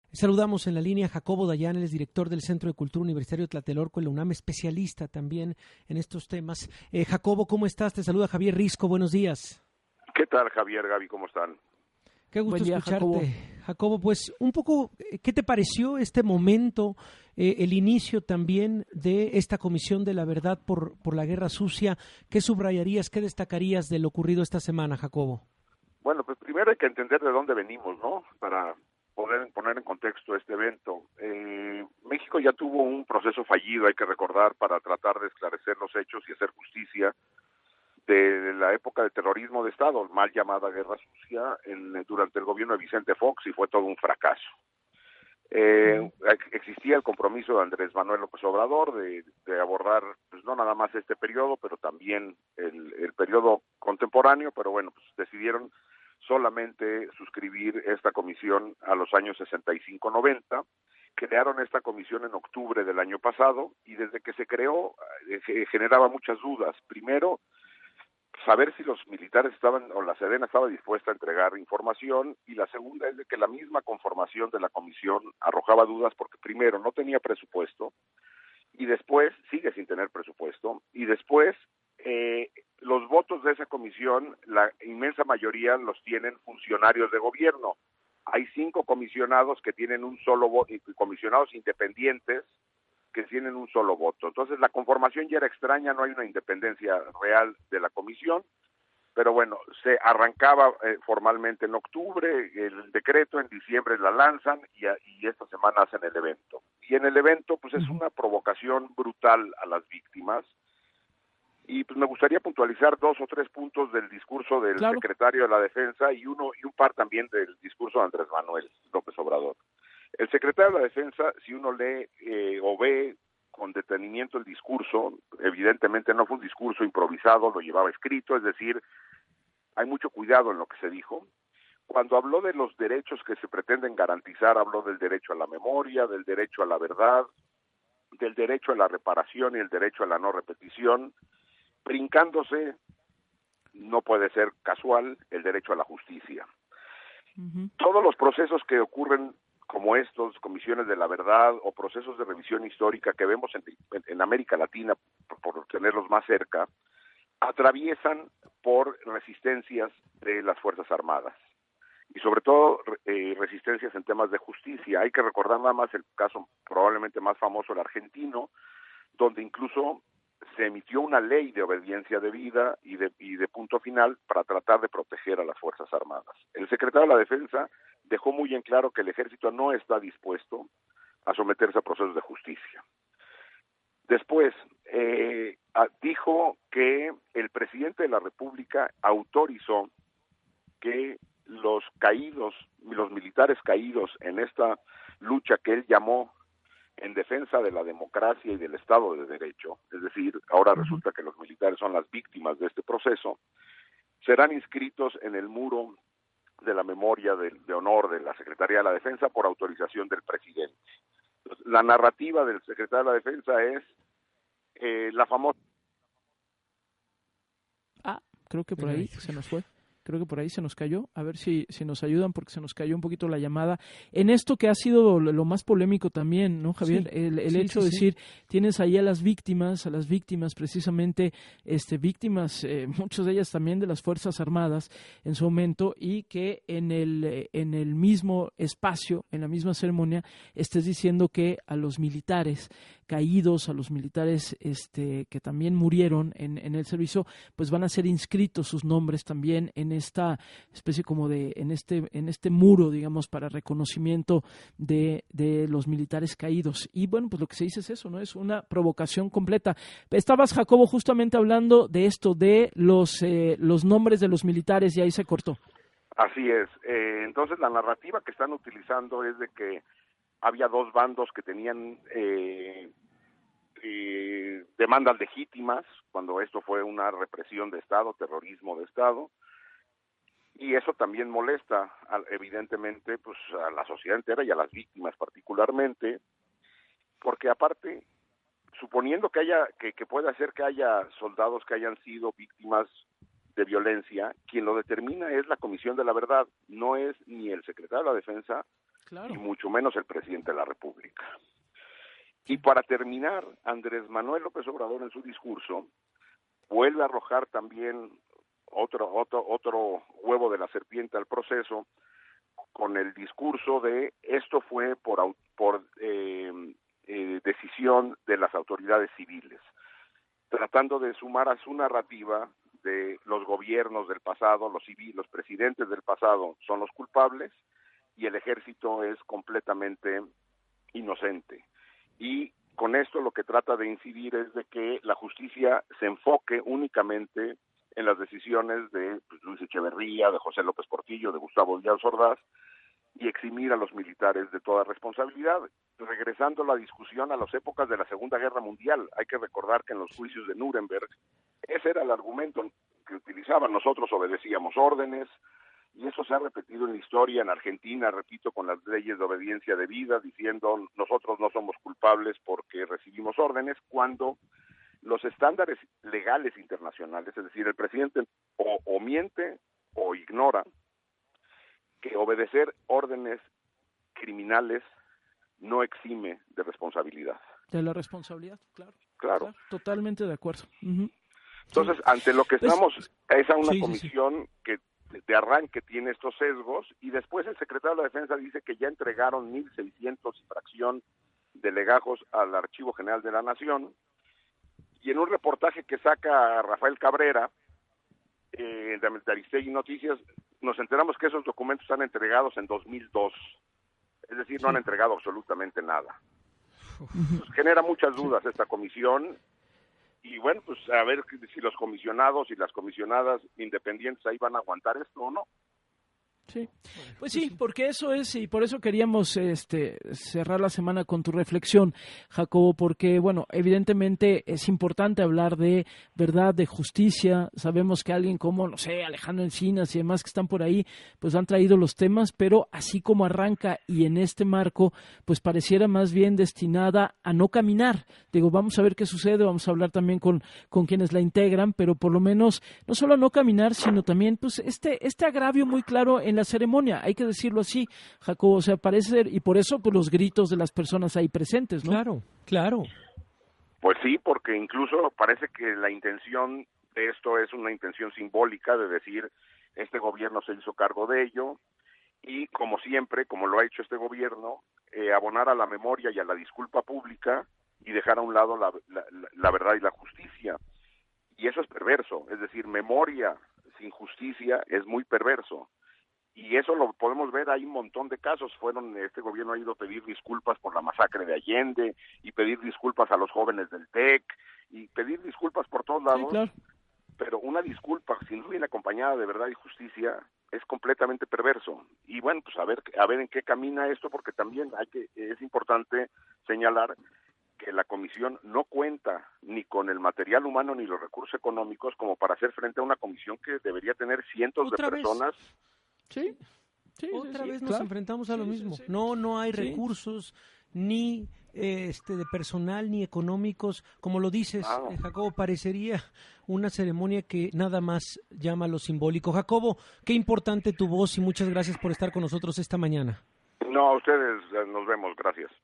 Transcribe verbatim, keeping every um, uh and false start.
Saludamos en la línea a Jacobo Dayan, él es director del Centro de Cultura Universitario Tlatelolco en la UNAM, especialista también en estos temas. Eh, Jacobo, ¿cómo estás? Te saluda Javier Risco, buenos días. ¿Qué tal, Javier, Gaby? ¿Cómo están? Qué gusto Buen día, escucharte. Jacobo. Jacobo, pues un poco, ¿qué te pareció este momento, eh, el inicio también de esta Comisión de la Verdad por, por la Guerra Sucia? ¿Qué subrayarías, qué destacarías de lo ocurrido esta semana, Jacobo? Bueno, pues primero hay que entender de dónde venimos, ¿no? Para poder poner en contexto este evento. Eh, México ya tuvo un proceso fallido, hay que recordar, para tratar de esclarecer los hechos y hacer justicia de la época de terrorismo de Estado, mal llamada Guerra Sucia, en, durante el gobierno de Vicente Fox, y fue todo un fracaso. Eh, existía el compromiso de Andrés Manuel López Obrador de, de abordar, pues no nada más este periodo, pero también el, el periodo contemporáneo, pero bueno, pues decidieron solamente suscribir esta comisión a los años sesenta y cinco noventa. Crearon esta comisión en octubre del año pasado y desde que se creó eh, generaba muchas dudas. Primero, saber si los militares estaban o la Sedena estaba dispuesta a entregar información, y la segunda es de que la misma conformación de la comisión arrojaba dudas porque primero no tenía presupuesto y después sigue sin tener presupuesto y después eh, los votos de esa comisión, la inmensa mayoría los tienen funcionarios de gobierno. Hay cinco comisionados que tienen un solo voto, comisionados independientes que tienen un solo voto. Entonces la conformación ya era extraña, no hay una independencia real de la comisión, pero bueno, se arrancaba eh, formalmente en octubre, el decreto en diciembre la lanzan y, a, y esta semana hacen el evento. Y en el evento pues es una provocación brutal a las víctimas, y pues me gustaría puntualizar dos o tres puntos del discurso del Claro. secretario de la Defensa y uno y un par también del discurso de Andrés Manuel López Obrador. El secretario de la Defensa, si uno lee eh, o ve con detenimiento el discurso, evidentemente no fue un discurso improvisado, lo llevaba escrito, es decir, hay mucho cuidado en lo que se dijo. Cuando habló de los derechos que se pretenden garantizar, habló del derecho a la memoria, del derecho a la verdad, del derecho a la reparación y el derecho a la no repetición, brincándose, no puede ser casual, el derecho a la justicia. Uh-huh. Todos los procesos que ocurren como estos, comisiones de la verdad o procesos de revisión histórica que vemos en, en, en América Latina, por, por tenerlos más cerca, atraviesan por resistencias de las Fuerzas Armadas y sobre todo eh, resistencias en temas de justicia. Hay que recordar nada más el caso probablemente más famoso, el argentino, donde incluso se emitió una ley de obediencia debida y de, y de punto final para tratar de proteger a las Fuerzas Armadas. El secretario de la Defensa dejó muy en claro que el ejército no está dispuesto a someterse a procesos de justicia. Después, eh, dijo que el presidente de la República autorizó que los caídos, los militares caídos en esta lucha que él llamó en defensa de la democracia y del Estado de Derecho, es decir, ahora resulta que los militares son las víctimas de este proceso, serán inscritos en el muro de la memoria de, de honor de la Secretaría de la Defensa por autorización del presidente. Entonces, la narrativa del secretario de la Defensa es eh, la famosa... Ah, creo que por ahí se nos fue. Creo que por ahí se nos cayó. A ver si, si nos ayudan, porque se nos cayó un poquito la llamada. En esto que ha sido lo más polémico también, ¿no, Javier? Sí, el el sí, hecho sí, de decir, sí. Tienes ahí a las víctimas, a las víctimas precisamente, este víctimas, eh, muchas de ellas también de las Fuerzas Armadas en su momento, y que en el, en el mismo espacio, en la misma ceremonia, estés diciendo que a los militares caídos, a los militares este, que también murieron en, en el servicio, pues van a ser inscritos sus nombres también en esta especie como de, en este, en este muro, digamos, para reconocimiento de, de los militares caídos. Y bueno, pues lo que se dice es eso, ¿no? Es una provocación completa. Estabas, Jacobo, justamente hablando de esto, de los, eh, los nombres de los militares, y ahí se cortó. Así es. Eh, entonces la narrativa que están utilizando es de que había dos bandos que tenían eh, eh, demandas legítimas, cuando esto fue una represión de Estado, terrorismo de Estado, y eso también molesta, evidentemente, pues a la sociedad entera y a las víctimas particularmente, porque aparte, suponiendo que haya, que, que pueda ser que haya soldados que hayan sido víctimas de violencia, quien lo determina es la Comisión de la Verdad, no es ni el secretario de la Defensa, Claro. y mucho menos el presidente de la República. Y para terminar, Andrés Manuel López Obrador en su discurso vuelve a arrojar también otro otro otro huevo de la serpiente al proceso con el discurso de esto fue por por eh, eh, decisión de las autoridades civiles, tratando de sumar a su narrativa de los gobiernos del pasado, los civiles, los presidentes del pasado son los culpables y el ejército es completamente inocente. Y con esto lo que trata de incidir es de que la justicia se enfoque únicamente en las decisiones de pues, Luis Echeverría, de José López Portillo, de Gustavo Díaz Ordaz, y eximir a los militares de toda responsabilidad. Regresando la discusión a las épocas de la Segunda Guerra Mundial, hay que recordar que en los juicios de Nuremberg, ese era el argumento que utilizaban, nosotros obedecíamos órdenes, y eso se ha repetido en la historia, en Argentina, repito, con las leyes de obediencia debida, diciendo nosotros no somos culpables porque recibimos órdenes, cuando los estándares legales internacionales, es decir, el presidente o, o miente o ignora que obedecer órdenes criminales no exime de responsabilidad. De la responsabilidad, claro. Claro. claro totalmente de acuerdo. Uh-huh. Entonces, sí. ante lo que estamos, pues, es a una sí, comisión sí, sí. que de arranque tiene estos sesgos, y después el secretario de la Defensa dice que ya entregaron mil seiscientos y fracción de legajos al Archivo General de la Nación, y en un reportaje que saca Rafael Cabrera, eh, de Aristegui Noticias, nos enteramos que esos documentos están entregados en dos mil dos, es decir, no sí. han entregado absolutamente nada. Pues genera muchas dudas esta comisión, y bueno, pues a ver si los comisionados y las comisionadas independientes ahí van a aguantar esto o no. Sí, pues sí, porque eso es, y por eso queríamos este cerrar la semana con tu reflexión, Jacobo, porque, bueno, evidentemente es importante hablar de verdad, de justicia. Sabemos que alguien como, no sé, Alejandro Encinas y demás que están por ahí, pues han traído los temas, pero así como arranca y en este marco, pues pareciera más bien destinada a no caminar. Digo, vamos a ver qué sucede, vamos a hablar también con, con quienes la integran, pero por lo menos, no solo a no caminar, sino también, pues, este, este agravio muy claro en la ceremonia, hay que decirlo así, Jacobo, o sea, parece, y por eso pues los gritos de las personas ahí presentes, ¿no? Claro, claro. Pues sí, porque incluso parece que la intención de esto es una intención simbólica de decir, este gobierno se hizo cargo de ello, y como siempre, como lo ha hecho este gobierno, eh, abonar a la memoria y a la disculpa pública y dejar a un lado la, la, la verdad y la justicia. Y eso es perverso, es decir, memoria sin justicia es muy perverso. Y eso lo podemos ver, hay un montón de casos. Fueron, este gobierno ha ido a pedir disculpas por la masacre de Allende, y pedir disculpas a los jóvenes del TEC, y pedir disculpas por todos lados, sí, claro. Pero una disculpa, si no viene acompañada de verdad y justicia, es completamente perverso. Y bueno, pues a ver, a ver en qué camina esto, porque también hay que, es importante señalar que la comisión no cuenta ni con el material humano ni los recursos económicos como para hacer frente a una comisión que debería tener cientos de personas. Vez? Sí, sí, otra sí, vez sí, nos claro. enfrentamos a lo sí, mismo. Sí, sí. No, no hay sí. recursos ni eh, este de personal ni económicos, como lo dices, Ah. eh, Jacobo, parecería una ceremonia que nada más llama a lo simbólico. Jacobo, qué importante tu voz y muchas gracias por estar con nosotros esta mañana. No, a ustedes, nos vemos, gracias.